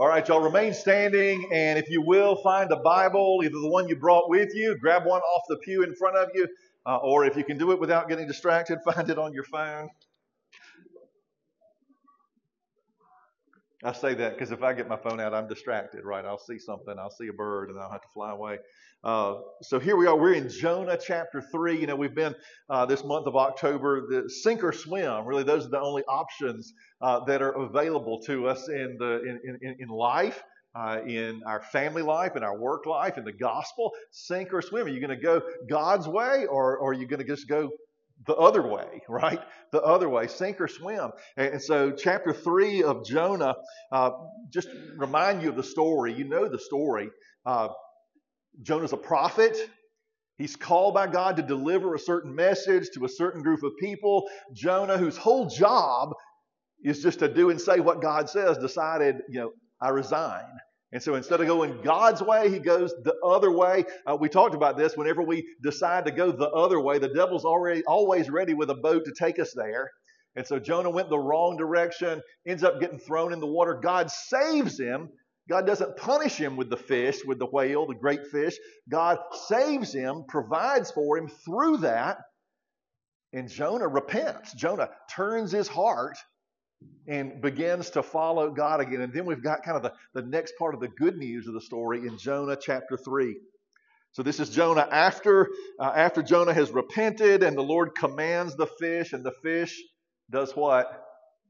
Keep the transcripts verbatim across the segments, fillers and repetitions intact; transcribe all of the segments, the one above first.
All right, y'all remain standing, and if you will, find a Bible, either the one you brought with you, grab one off the pew in front of you, uh, or if you can do it without getting distracted, find it on your phone. I say that because if I get my phone out, I'm distracted, right? I'll see something, I'll see a bird, and I'll have to fly away. Uh, so here we are. We're in Jonah chapter three. You know, we've been uh, this month of October, the sink or swim. Really, those are the only options uh, that are available to us in the in in, in life, uh, in our family life, in our work life, in the gospel. Sink or swim. Are you going to go God's way, or, or are you going to just go the other way, right? The other way, sink or swim. And so chapter three of Jonah, uh, just remind you of the story. You know the story. Uh, Jonah's a prophet. He's called by God to deliver a certain message to a certain group of people. Jonah, whose whole job is just to do and say what God says, decided, you know, I resign. And so instead of going God's way, he goes the other way. Uh, we talked about this. Whenever we decide to go the other way, the devil's already always ready with a boat to take us there. And so Jonah went the wrong direction, ends up getting thrown in the water. God saves him. God doesn't punish him with the fish, with the whale, the great fish. God saves him, provides for him through that. And Jonah repents. Jonah turns his heart and begins to follow God again. And then we've got kind of the, the next part of the good news of the story in Jonah chapter three. So this is Jonah after, uh, after Jonah has repented and the Lord commands the fish, and the fish does what?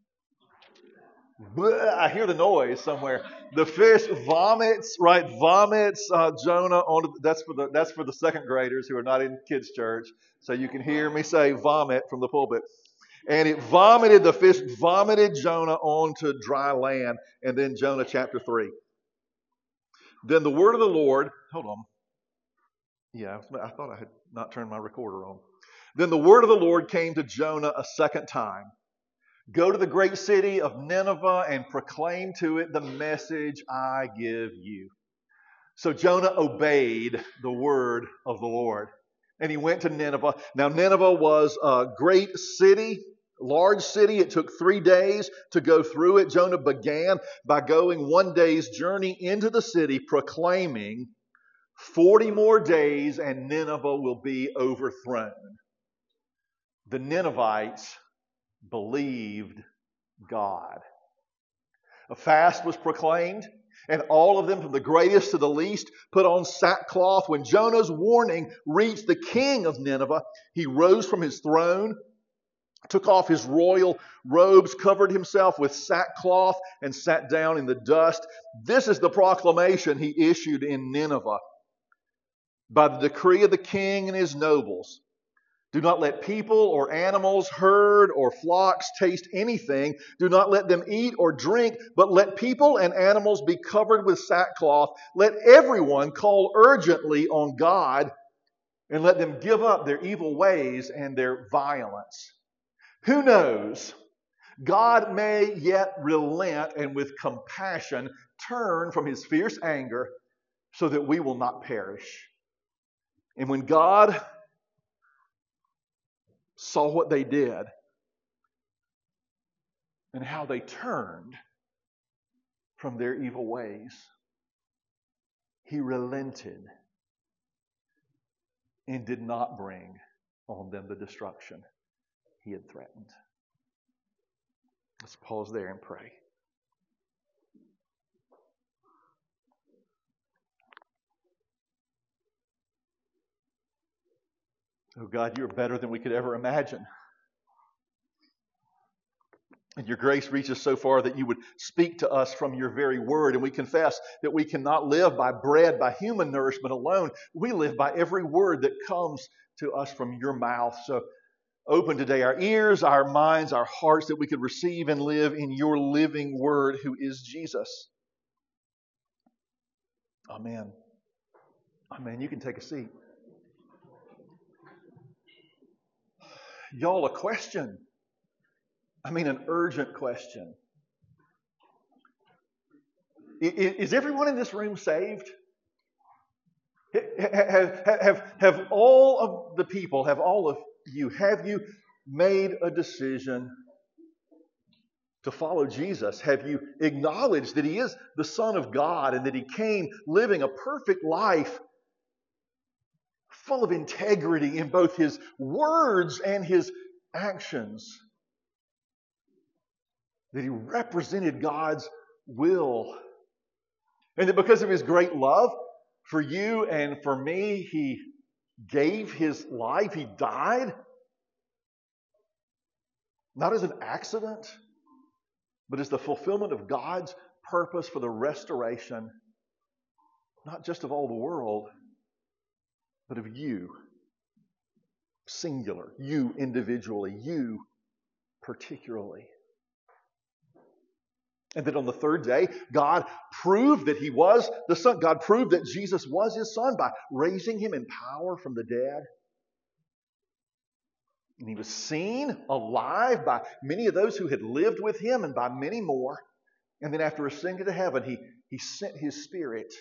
Blah, I hear the noise somewhere. The fish vomits, right? Vomits uh, Jonah on. That's for the that's for the second graders who are not in kids' church. So you can hear me say vomit from the pulpit. And it vomited, the fish vomited Jonah onto dry land. And then Jonah chapter three. Then the word of the Lord, hold on. Yeah, I thought I had not turned my recorder on. Then the word of the Lord came to Jonah a second time. Go to the great city of Nineveh and proclaim to it the message I give you. So Jonah obeyed the word of the Lord. And he went to Nineveh. Now Nineveh was a great city, large city. It took three days to go through it. Jonah began by going one day's journey into the city, proclaiming, forty more days and Nineveh will be overthrown. The Ninevites believed God. A fast was proclaimed, and all of them, from the greatest to the least, put on sackcloth. When Jonah's warning reached the king of Nineveh, he rose from his throne, took off his royal robes, covered himself with sackcloth, and sat down in the dust. This is the proclamation he issued in Nineveh. By the decree of the king and his nobles, do not let people or animals, herd or flocks taste anything. Do not let them eat or drink, but let people and animals be covered with sackcloth. Let everyone call urgently on God, and let them give up their evil ways and their violence. Who knows? God may yet relent and with compassion turn from his fierce anger so that we will not perish. And when God saw what they did and how they turned from their evil ways, he relented and did not bring on them the destruction he had threatened. Let's pause there and pray. Oh God, you're better than we could ever imagine. And your grace reaches so far that you would speak to us from your very word. And we confess that we cannot live by bread, by human nourishment alone. We live by every word that comes to us from your mouth. So open today our ears, our minds, our hearts, that we could receive and live in your living word, who is Jesus. Amen. Amen. You can take a seat. Y'all, a question. I mean, an urgent question. Is everyone in this room saved? Have, have, have all of the people, have all of you, have you made a decision to follow Jesus? Have you acknowledged that He is the Son of God and that He came living a perfect life full of integrity in both His words and His actions? That He represented God's will. And that because of His great love for you and for me, He gave His life. He died. Not as an accident, but as the fulfillment of God's purpose for the restoration, not just of all the world, but of you. Singular. You individually. You particularly. And that on the third day, God proved that He was the Son. God proved that Jesus was His Son by raising Him in power from the dead. And He was seen alive by many of those who had lived with Him and by many more. And then after ascending to heaven, He, he sent His Spirit.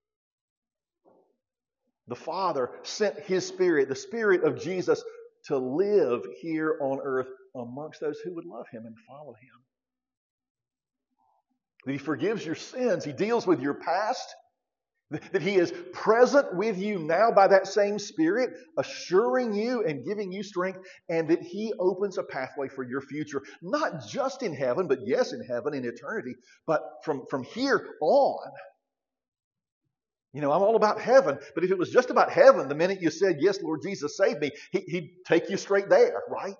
The Father sent His Spirit, the Spirit of Jesus, to live here on earth amongst those who would love Him and follow Him. That He forgives your sins. He deals with your past. That He is present with you now by that same Spirit, assuring you and giving you strength, and that He opens a pathway for your future, not just in heaven, but yes, in heaven, in eternity, but from, from here on. You know, I'm all about heaven, but if it was just about heaven, the minute you said, yes, Lord Jesus, save me, he, He'd take you straight there, right?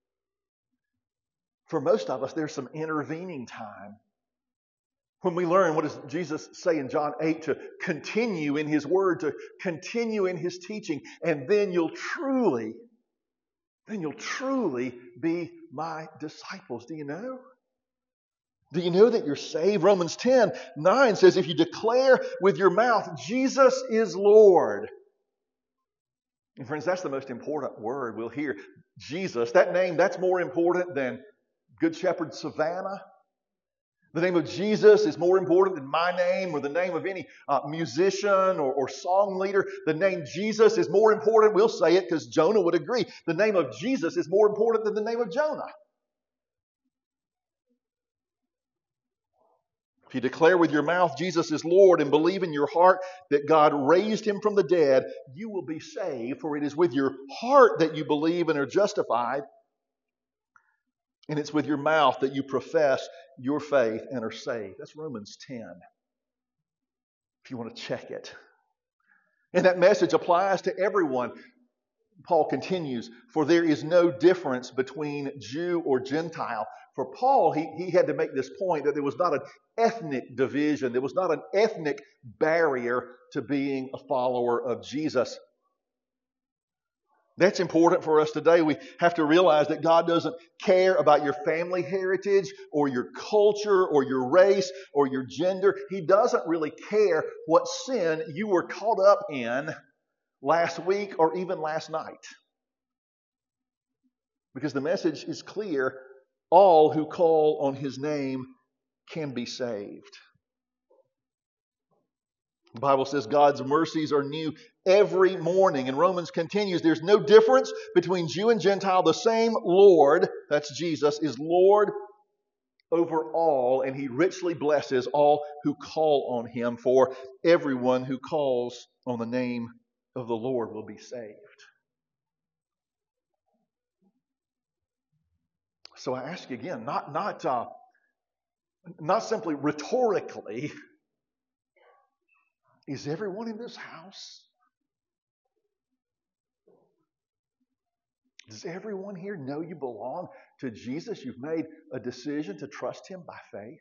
For most of us, there's some intervening time. When we learn, what does Jesus say in John eight? To continue in His Word, to continue in His teaching, and then you'll truly, then you'll truly be my disciples. Do you know? Do you know that you're saved? Romans ten nine says, if you declare with your mouth, Jesus is Lord. And friends, that's the most important word we'll hear. Jesus, that name, that's more important than Good Shepherd Savannah. The name of Jesus is more important than my name or the name of any uh, musician or, or song leader. The name Jesus is more important. We'll say it because Jonah would agree. The name of Jesus is more important than the name of Jonah. If you declare with your mouth Jesus is Lord and believe in your heart that God raised Him from the dead, you will be saved, for it is with your heart that you believe and are justified. And it's with your mouth that you profess your faith and are saved. That's Romans ten. If you want to check it. And that message applies to everyone. Paul continues, for there is no difference between Jew or Gentile. For Paul, he, he had to make this point that there was not an ethnic division. There was not an ethnic barrier to being a follower of Jesus. That's important for us today. We have to realize that God doesn't care about your family heritage or your culture or your race or your gender. He doesn't really care what sin you were caught up in last week or even last night. Because the message is clear. All who call on His name can be saved. The Bible says God's mercies are new every morning. And Romans continues, there's no difference between Jew and Gentile. The same Lord, that's Jesus, is Lord over all, and He richly blesses all who call on Him. For everyone who calls on the name of the Lord will be saved. So I ask you again, not, not, uh, not simply rhetorically, is everyone in this house? Does everyone here know you belong to Jesus? You've made a decision to trust Him by faith?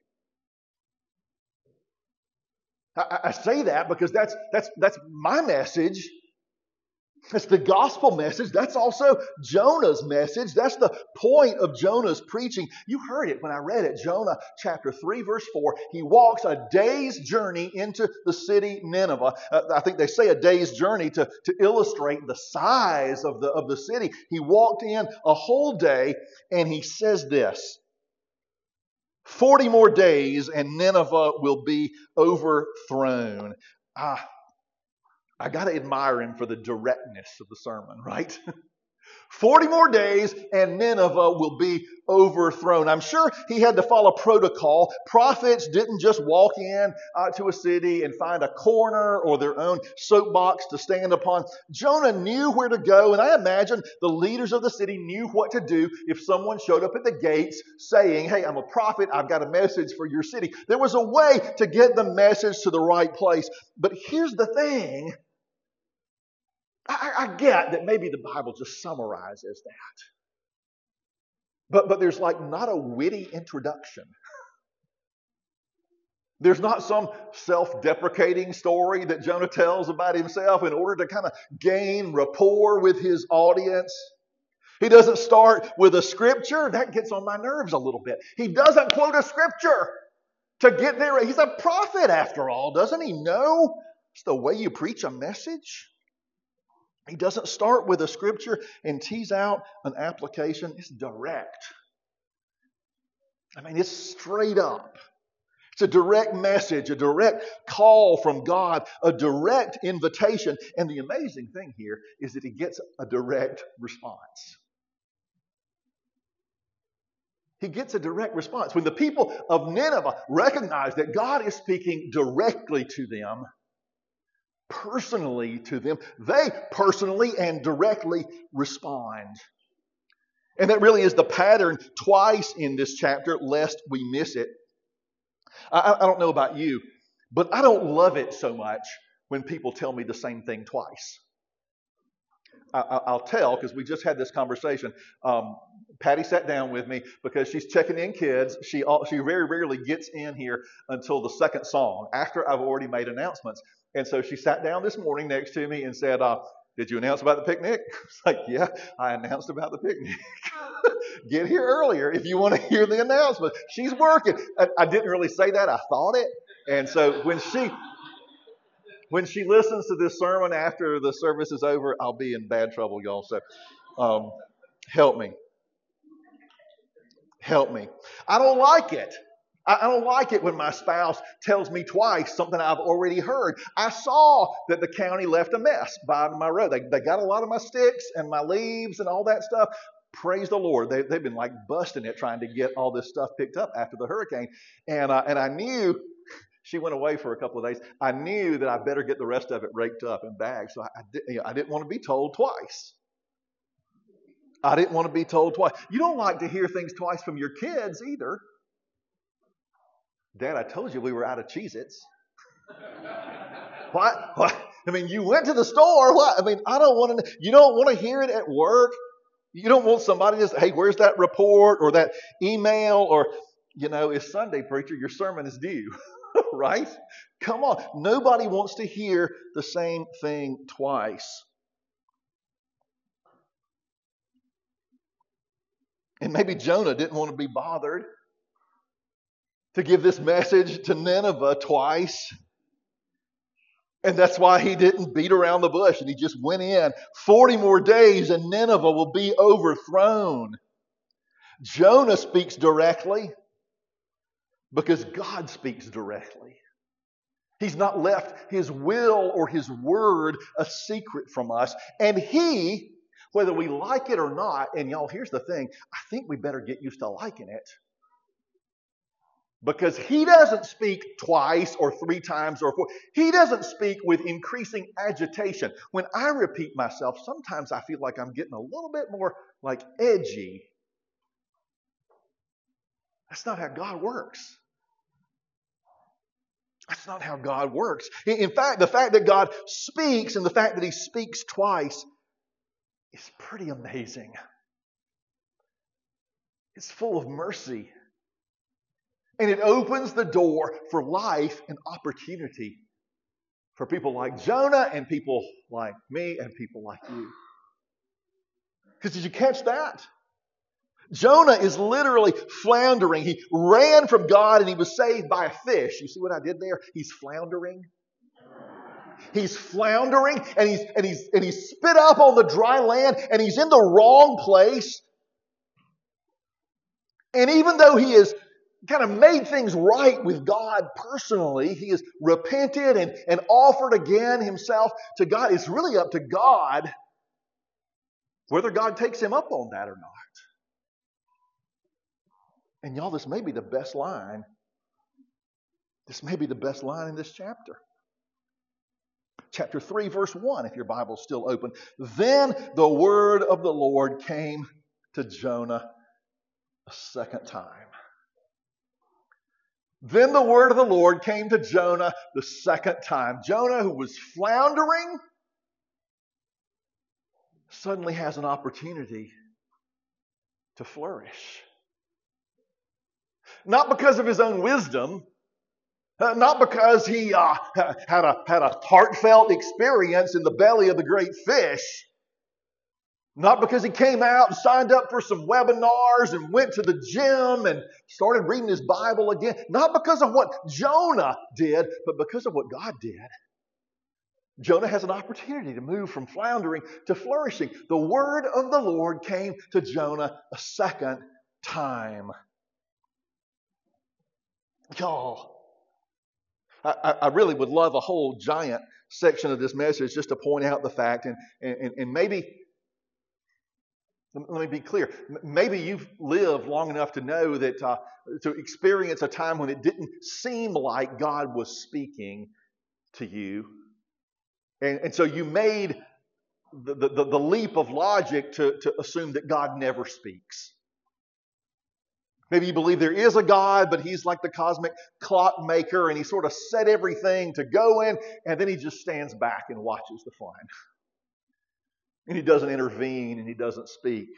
I, I say that because that's, that's, that's my message. That's the gospel message. That's also Jonah's message. That's the point of Jonah's preaching. You heard it when I read it. Jonah chapter three, verse four. He walks a day's journey into the city Nineveh. Uh, I think they say a day's journey to, to illustrate the size of the, of the city. He walked in a whole day and he says this. Forty more days and Nineveh will be overthrown. Ah. I got to admire him for the directness of the sermon, right? forty more days and Nineveh will be overthrown. I'm sure he had to follow protocol. Prophets didn't just walk in uh, to a city and find a corner or their own soapbox to stand upon. Jonah knew where to go, and I imagine the leaders of the city knew what to do if someone showed up at the gates saying, hey, I'm a prophet, I've got a message for your city. There was a way to get the message to the right place. But here's the thing. I, I get that maybe the Bible just summarizes that. But, but there's like not a witty introduction. There's not some self-deprecating story that Jonah tells about himself in order to kind of gain rapport with his audience. He doesn't start with a scripture. That gets on my nerves a little bit. He doesn't quote a scripture to get there. He's a prophet after all. Doesn't he know it's the way you preach a message? He doesn't start with a scripture and tease out an application. It's direct. I mean, it's straight up. It's a direct message, a direct call from God, a direct invitation. And the amazing thing here is that he gets a direct response. He gets a direct response. When the people of Nineveh recognize that God is speaking directly to them, personally to them, they personally and directly respond. And that really is the pattern twice in this chapter, lest we miss it. I, I don't know about you, but I don't love it so much when people tell me the same thing twice. I, I, I'll tell, because we just had this conversation. Um, Patty sat down with me because she's checking in kids. She, she very rarely gets in here until the second song, after I've already made announcements. And so she sat down this morning next to me and said, uh, did you announce about the picnic? It's like, yeah, I announced about the picnic. Get here earlier if you want to hear the announcement. She's working. I, I didn't really say that. I thought it. And so when she when she listens to this sermon after the service is over, I'll be in bad trouble, y'all. So um, help me. Help me. I don't like it. I don't like it when my spouse tells me twice something I've already heard. I saw that the county left a mess by my road. They, they got a lot of my sticks and my leaves and all that stuff. Praise the Lord. They, they've been like busting it trying to get all this stuff picked up after the hurricane. And, uh, and I knew, she went away for a couple of days. I knew that I better get the rest of it raked up in bags. So I, I, did, you know, I didn't want to be told twice. I didn't want to be told twice. You don't like to hear things twice from your kids either. Dad, I told you we were out of Cheez-Its. What? What? I mean, you went to the store. What? I mean, I don't want to, you don't want to hear it at work. You don't want somebody to say, hey, where's that report or that email? Or, you know, it's Sunday, preacher, your sermon is due. Right? Come on. Nobody wants to hear the same thing twice. And maybe Jonah didn't want to be bothered to give this message to Nineveh twice. And that's why he didn't beat around the bush and he just went in. forty more days and Nineveh will be overthrown. Jonah speaks directly because God speaks directly. He's not left his will or his word a secret from us. And he, whether we like it or not, and y'all, here's the thing, I think we better get used to liking it. Because he doesn't speak twice or three times or four. He doesn't speak with increasing agitation. When I repeat myself, sometimes I feel like I'm getting a little bit more like edgy. That's not how God works. That's not how God works. In fact, the fact that God speaks and the fact that he speaks twice is pretty amazing. It's full of mercy. And it opens the door for life and opportunity for people like Jonah and people like me and people like you. Because did you catch that? Jonah is literally floundering. He ran from God and he was saved by a fish. You see what I did there? He's floundering. He's floundering and he's and he's and he's spit up on the dry land and he's in the wrong place. And even though he is kind of made things right with God personally, he has repented and, and offered again himself to God. It's really up to God whether God takes him up on that or not. And y'all, this may be the best line. This may be the best line in this chapter. Chapter three, verse one, if your Bible's still open. Then the word of the Lord came to Jonah a second time. Then the word of the Lord came to Jonah the second time. Jonah, who was floundering, suddenly has an opportunity to flourish. Not because of his own wisdom, uh, not because he uh, had a had a heartfelt experience in the belly of the great fish, not because he came out and signed up for some webinars and went to the gym and started reading his Bible again, not because of what Jonah did, but because of what God did. Jonah has an opportunity to move from floundering to flourishing. The word of the Lord came to Jonah a second time. Y'all, I, I really would love a whole giant section of this message just to point out the fact, and, and, and maybe, let me be clear, maybe you've lived long enough to know that, uh, to experience a time when it didn't seem like God was speaking to you. And, and so you made the, the, the leap of logic to, to assume that God never speaks. Maybe you believe there is a God, but he's like the cosmic clockmaker, and he sort of set everything to go in, and then he just stands back and watches the fun. And he doesn't intervene, and he doesn't speak.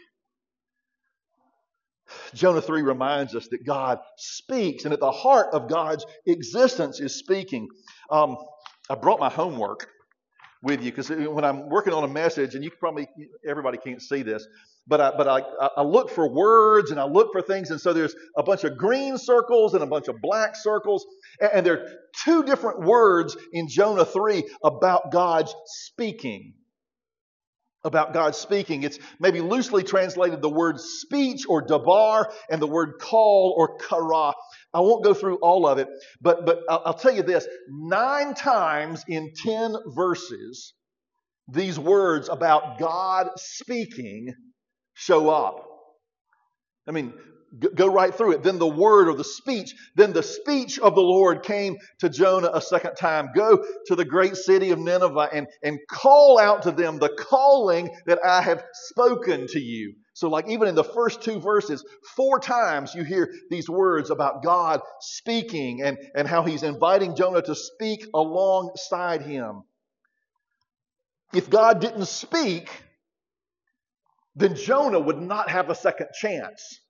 Jonah three reminds us that God speaks, and at the heart of God's existence is speaking. Um, I brought my homework with you because when I'm working on a message, and you probably, everybody can't see this, but I, but I, I look for words and I look for things, and so there's a bunch of green circles and a bunch of black circles, and, and there are two different words in Jonah three about God's speaking. About God speaking. It's maybe loosely translated the word speech or dabar, and the word call or kara. I won't go through all of it, but, but I'll, I'll tell you this. Nine times in ten verses, these words about God speaking show up. I mean, g- go right through it. Then the word or the speech, then the speech of the Lord came to Jonah a second time. Go to the great city of Nineveh and, and call out to them the calling that I have spoken to you. So like even in the first two verses, four times you hear these words about God speaking and, and how he's inviting Jonah to speak alongside him. If God didn't speak, then Jonah would not have a second chance.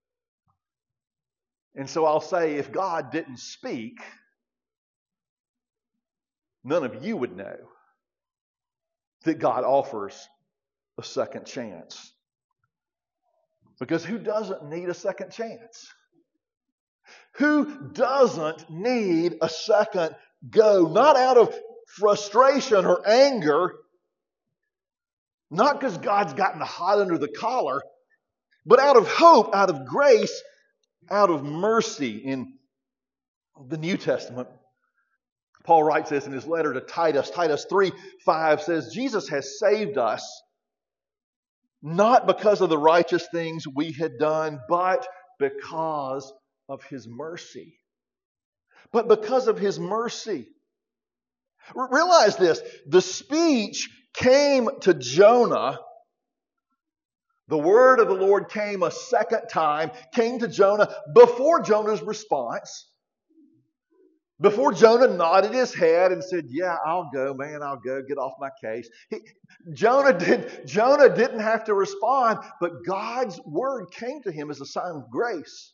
And so I'll say, if God didn't speak, none of you would know that God offers a second chance. Because who doesn't need a second chance? Who doesn't need a second go? Not out of frustration or anger, not because God's gotten hot under the collar, but out of hope, out of grace, out of mercy. In the New Testament, Paul writes this in his letter to Titus. Titus three five says, Jesus has saved us not because of the righteous things we had done, but because of his mercy. But because of his mercy. R- realize this, the speech came to Jonah. The word of the Lord came a second time, came to Jonah before Jonah's response. Before Jonah nodded his head and said, yeah, I'll go, man, I'll go, get off my case. He, Jonah, did, Jonah didn't have to respond, but God's word came to him as a sign of grace,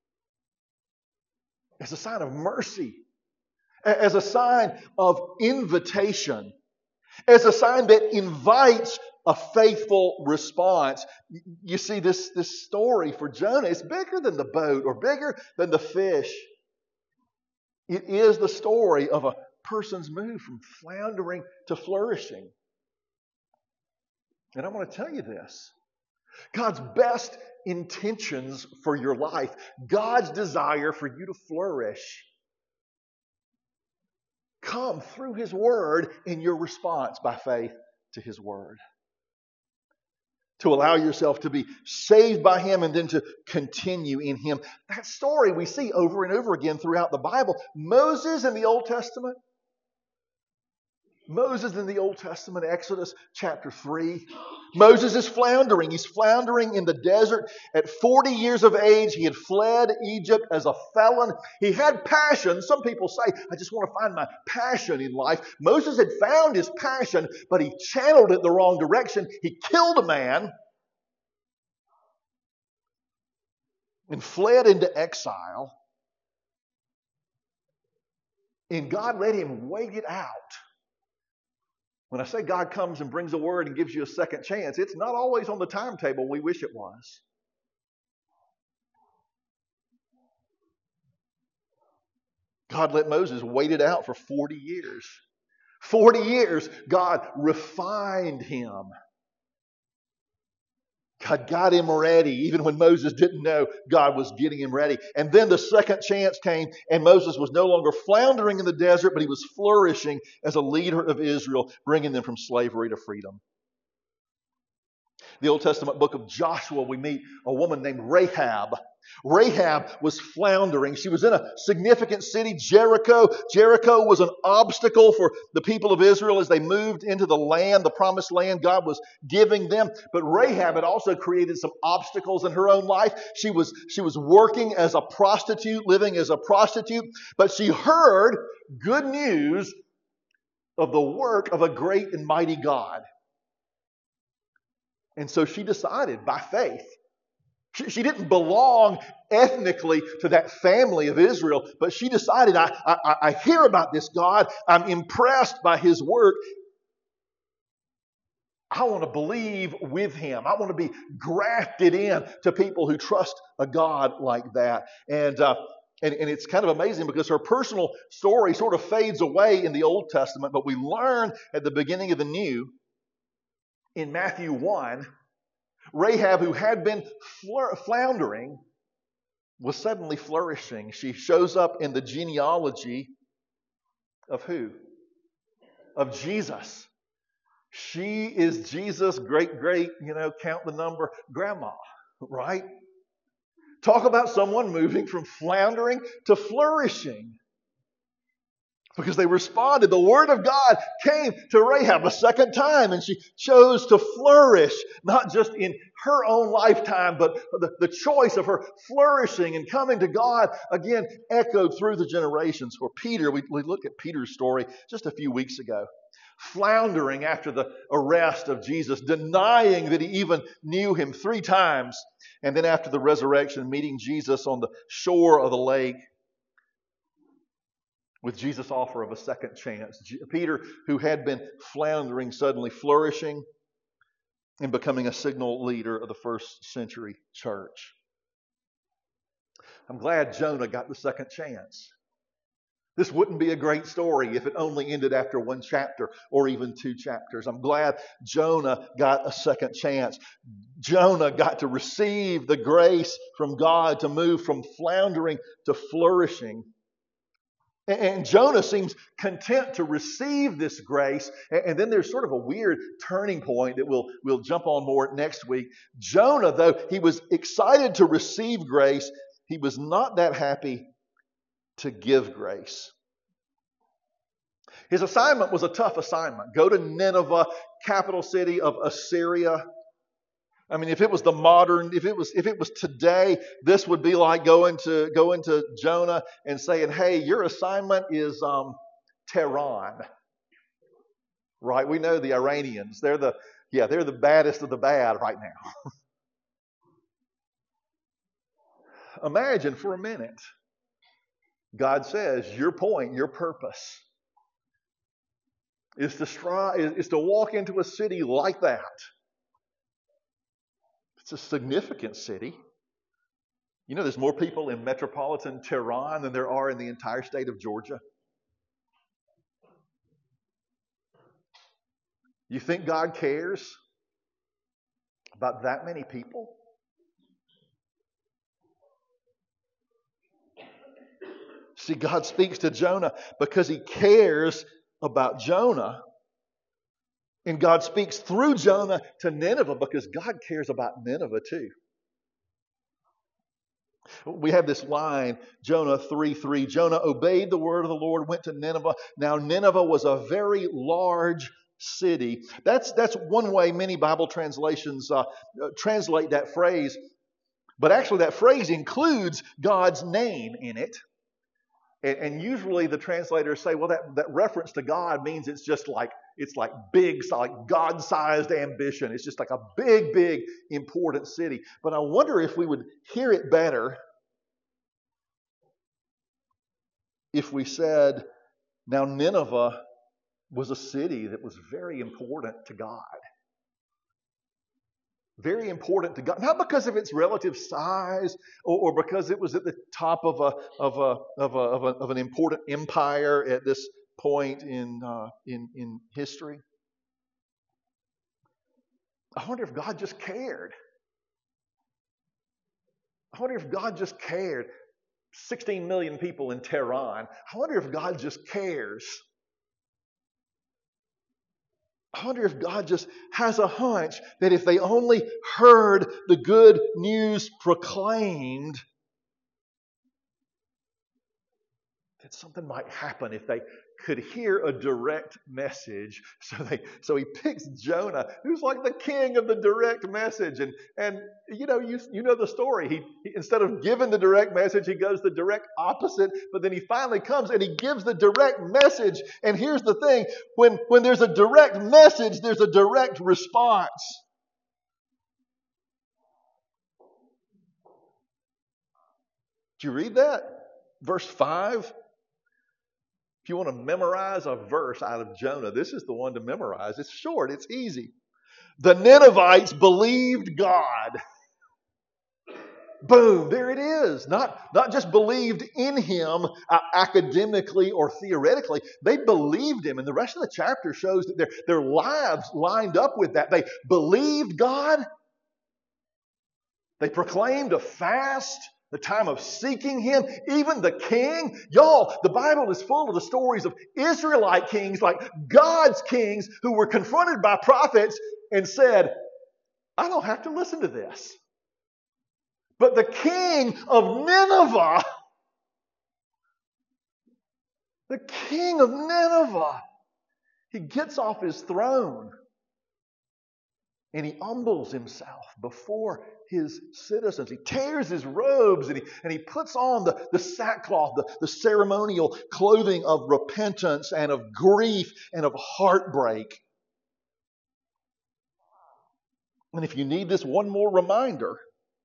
as a sign of mercy, as a sign of invitation, as a sign that invites a faithful response. You see, this, this story for Jonah is bigger than the boat or bigger than the fish. It is the story of a person's move from floundering to flourishing. And I want to tell you this. God's best intentions for your life, God's desire for you to flourish, come through his word in your response by faith to his word. to allow yourself to be saved by Him and then to continue in Him. That story we see over and over again throughout the Bible. Moses in the Old Testament, Moses in the Old Testament, Exodus chapter three. Moses is floundering. He's floundering in the desert. At forty years of age, he had fled Egypt as a felon. He had passion. Some people say, I just want to find my passion in life. Moses had found his passion, but he channeled it the wrong direction. He killed a man and fled into exile. And God let him wait it out. When I say God comes and brings a word and gives you a second chance, it's not always on the timetable we wish it was. God let Moses wait it out for forty years. forty years, God refined him. God got him ready, even when Moses didn't know God was getting him ready. And then the second chance came, and Moses was no longer floundering in the desert, but he was flourishing as a leader of Israel, bringing them from slavery to freedom. The Old Testament book of Joshua, we meet a woman named Rahab. Rahab was floundering. She was in a significant city, Jericho. Jericho was an obstacle for the people of Israel as they moved into the land, the promised land God was giving them. But Rahab had also created some obstacles in her own life. She was, she was working as a prostitute, living as a prostitute, but she heard good news of the work of a great and mighty God. And so she decided by faith. She, she didn't belong ethnically to that family of Israel, but she decided, I, I, I hear about this God. I'm impressed by His work. I want to believe with Him. I want to be grafted in to people who trust a God like that. And, uh, and, and it's kind of amazing because her personal story sort of fades away in the Old Testament, but we learn at the beginning of the New, in Matthew one, Rahab, who had been floundering, was suddenly flourishing. She shows up in the genealogy of who? Of Jesus. She is Jesus' great, great, you know, count the number, grandma, right? Talk about someone moving from floundering to flourishing. Because they responded. The word of God came to Rahab a second time, and she chose to flourish, not just in her own lifetime, but the, the choice of her flourishing and coming to God again echoed through the generations. For Peter, we, we looked at Peter's story just a few weeks ago. Floundering after the arrest of Jesus, denying that he even knew him three times. And then after the resurrection, meeting Jesus on the shore of the lake, with Jesus' offer of a second chance. Peter, who had been floundering, suddenly flourishing and becoming a signal leader of the first century church. I'm glad Jonah got the second chance. This wouldn't be a great story if it only ended after one chapter or even two chapters. I'm glad Jonah got a second chance. Jonah got to receive the grace from God to move from floundering to flourishing. And Jonah seems content to receive this grace. And then there's sort of a weird turning point that we'll, we'll jump on more next week. Jonah, though he was excited to receive grace, he was not that happy to give grace. His assignment was a tough assignment. Go to Nineveh, capital city of Assyria. I mean, if it was the modern, if it was if it was today, this would be like going to going to Jonah and saying, "Hey, your assignment is um, Tehran." Right? We know the Iranians. They're the yeah, they're the baddest of the bad right now. Imagine for a minute. God says, "Your point, your purpose is to strive, is to walk into a city like that." It's a significant city. You know, there's more people in metropolitan Tehran than there are in the entire state of Georgia. You think God cares about that many people? See, God speaks to Jonah because He cares about Jonah, And God speaks through Jonah to Nineveh because God cares about Nineveh too. We have this line, Jonah three three. Jonah obeyed the word of the Lord, went to Nineveh. Now Nineveh was a very large city. That's, that's one way many Bible translations uh, uh, translate that phrase. But actually that phrase includes God's name in it. And, and usually the translators say, well, that, that reference to God means it's just like, it's like big, like God-sized ambition. It's just like a big, big, important city. But I wonder if we would hear it better if we said, now Nineveh was a city that was very important to God. Very important to God. Not because of its relative size or, or because it was at the top of a of a of a of, a, of an important empire at this point in uh, in in history. I wonder if God just cared. I wonder if God just cared. sixteen million people in Tehran. I wonder if God just cares. I wonder if God just has a hunch that if they only heard the good news proclaimed, that something might happen if they could hear a direct message. So they, so he picks Jonah, who's like the king of the direct message. And, and you know, you, you know the story. He, he, instead of giving the direct message, he goes the direct opposite. But then he finally comes and he gives the direct message. And here's the thing. When, when there's a direct message, there's a direct response. Did you read that? Verse five. If you want to memorize a verse out of Jonah, this is the one to memorize. It's short, it's easy. The Ninevites believed God. Boom, there it is. Not, not just believed in him uh, academically or theoretically. They believed him. And the rest of the chapter shows that their, their lives lined up with that. They believed God. They proclaimed a fast. The time of seeking him, even the king. Y'all, the Bible is full of the stories of Israelite kings, like God's kings, who were confronted by prophets and said, I don't have to listen to this. But the king of Nineveh, the king of Nineveh, he gets off his throne and he humbles himself before his citizens. He tears his robes and he, and he puts on the, the sackcloth, the, the ceremonial clothing of repentance and of grief and of heartbreak. And if you need this one more reminder,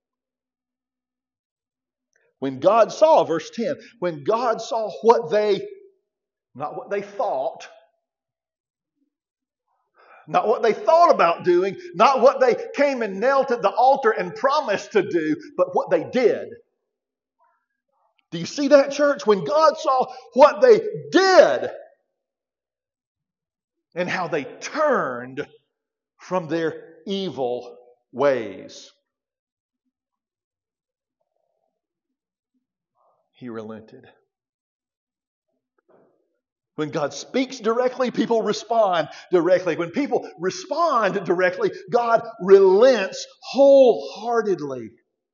when God saw, verse ten, when God saw what they, not what they thought, not what they thought about doing, not what they came and knelt at the altar and promised to do, but what they did. Do you see that, church? When God saw what they did and how they turned from their evil ways, he relented. When God speaks directly, people respond directly. When people respond directly, God relents wholeheartedly.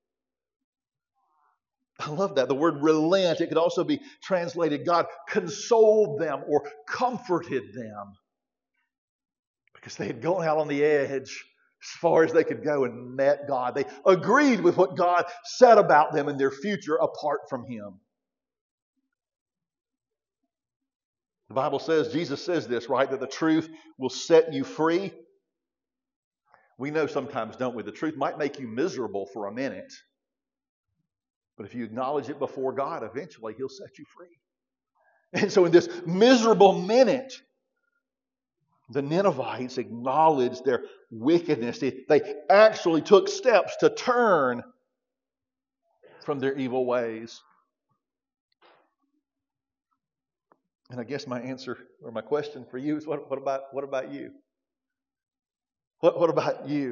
I love that. The word relent, it could also be translated God consoled them or comforted them. Because they had gone out on the edge as far as they could go and met God. They agreed with what God said about them and their future apart from him. The Bible says, Jesus says this, right? That the truth will set you free. We know sometimes, don't we? The truth might make you miserable for a minute. But if you acknowledge it before God, eventually he'll set you free. And so in this miserable minute, the Ninevites acknowledged their wickedness. They actually took steps to turn from their evil ways. And I guess my answer or my question for you is, what, what about what about you? What, what about you?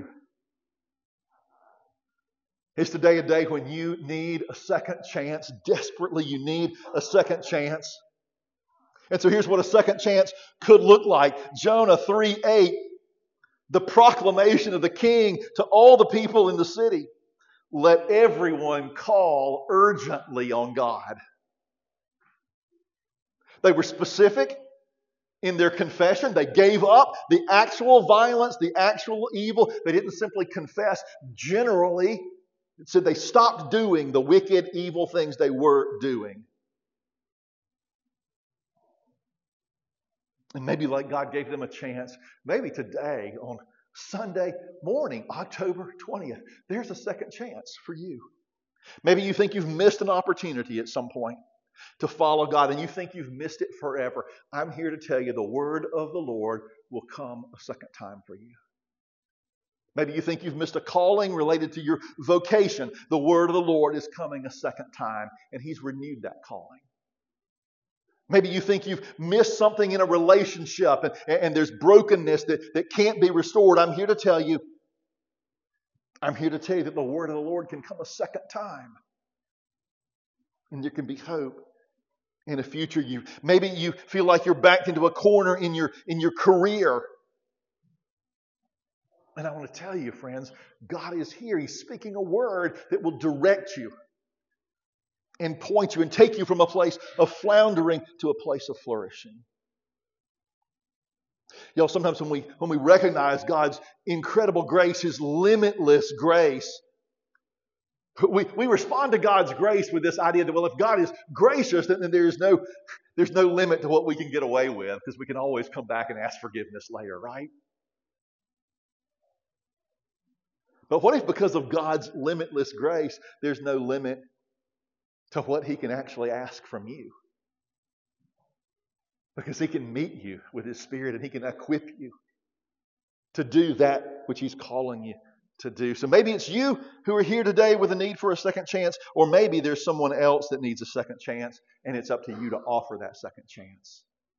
Is today a day when you need a second chance? Desperately, you need a second chance. And so here's what a second chance could look like. Jonah three eight the proclamation of the king to all the people in the city. Let everyone call urgently on God. They were specific in their confession. They gave up the actual violence, the actual evil. They didn't simply confess. Generally, it said they stopped doing the wicked, evil things they were doing. And maybe like God gave them a chance, maybe today on Sunday morning, October twentieth, there's a second chance for you. Maybe you think you've missed an opportunity at some point to follow God, and you think you've missed it forever. I'm here to tell you the word of the Lord will come a second time for you. Maybe you think you've missed a calling related to your vocation. The word of the Lord is coming a second time, and He's renewed that calling. Maybe you think you've missed something in a relationship, and, and there's brokenness that, that can't be restored. I'm here to tell you, I'm here to tell you that the word of the Lord can come a second time. And there can be hope in a future. You maybe you feel like you're backed into a corner in your in your career. And I want to tell you, friends, God is here. He's speaking a word that will direct you and point you and take you from a place of floundering to a place of flourishing. You know, sometimes when we when we recognize God's incredible grace, His limitless grace, We, we respond to God's grace with this idea that, well, if God is gracious, then, then there's no, there's no limit to what we can get away with, because we can always come back and ask forgiveness later, right? But what if because of God's limitless grace, there's no limit to what He can actually ask from you? Because He can meet you with His Spirit, and He can equip you to do that which He's calling you to do. So maybe it's you who are here today with a need for a second chance, or maybe there's someone else that needs a second chance, and it's up to you to offer that second chance.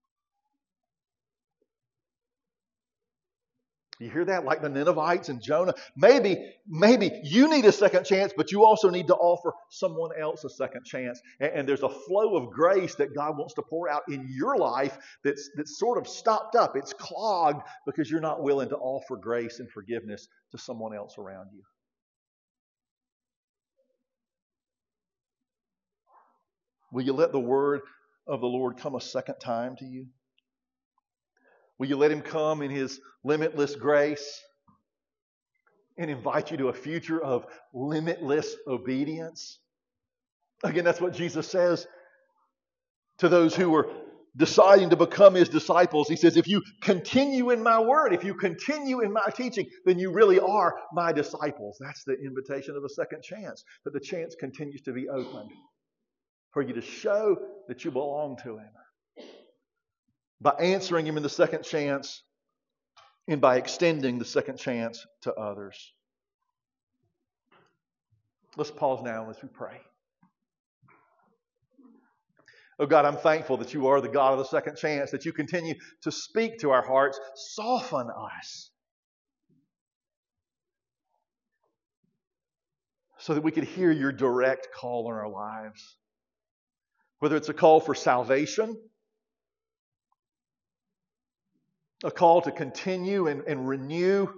You hear that? Like the Ninevites and Jonah. Maybe, maybe you need a second chance, but you also need to offer someone else a second chance. And, and there's a flow of grace that God wants to pour out in your life that's, that's sort of stopped up. It's clogged because you're not willing to offer grace and forgiveness to someone else around you. Will you let the word of the Lord come a second time to you? Will you let Him come in His limitless grace and invite you to a future of limitless obedience? Again, that's what Jesus says to those who are deciding to become His disciples. He says, if you continue in my word, if you continue in my teaching, then you really are my disciples. That's the invitation of the second chance, that the chance continues to be opened for you to show that you belong to Him. By answering Him in the second chance and by extending the second chance to others. Let's pause now as we pray. Oh God, I'm thankful that You are the God of the second chance, that You continue to speak to our hearts. Soften us so that we could hear Your direct call in our lives. Whether it's a call for salvation, a call to continue and, and renew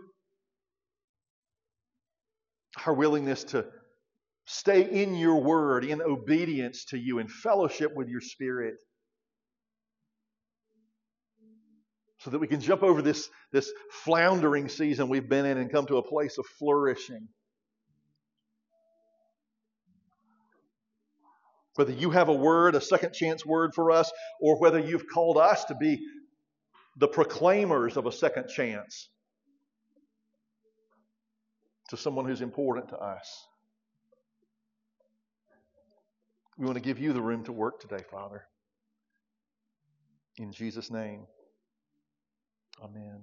our willingness to stay in Your word, in obedience to You, in fellowship with Your Spirit, so that we can jump over this, this floundering season we've been in and come to a place of flourishing. Whether You have a word, a second chance word for us, or whether You've called us to be the proclaimers of a second chance to someone who's important to us. We want to give You the room to work today, Father. In Jesus' name, amen.